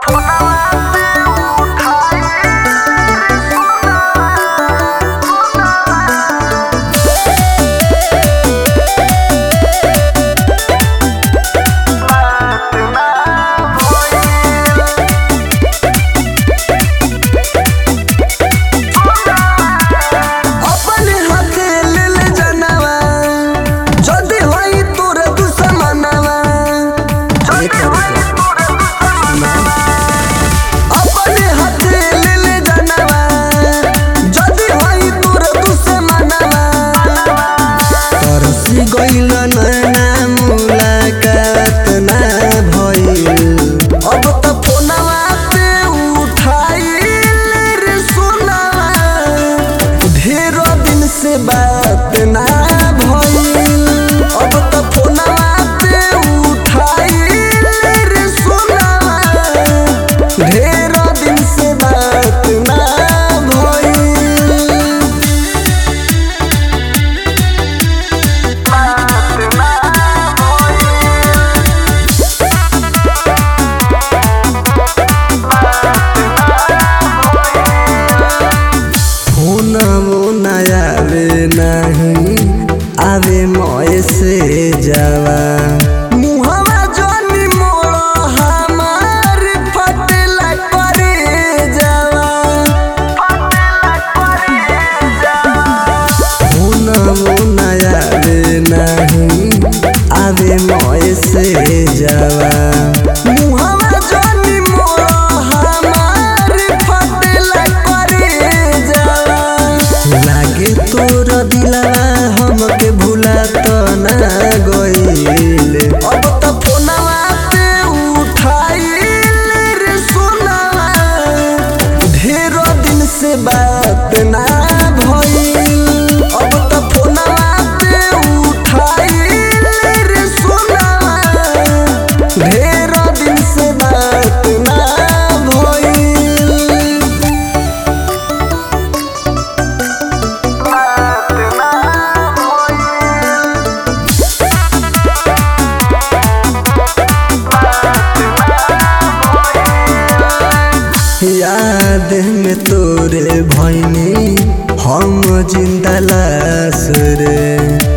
बात ना भइल अब त फोनवा पे उठाइल रे सोनावा ढेर दिन से बात ना नहीं आवे मोए से जावा मुहवा जोनी मोड़ हमार फटला करे जावा मुना आवे नहीं आवे मोए से जावा मुहवा जोनी मोड़ हमार फटला करे जावा लागे तोर दिलवा हमके भुला तो ना गइल अब त फोनवा पे उठाइल रे सोनावा ढेर दिन से बात ना भइल अब त फोनवा पे उठाइल रे सोनावा ढेर दिन से बात ना याद में तोरे भइनी हम जिंदा लाश रे।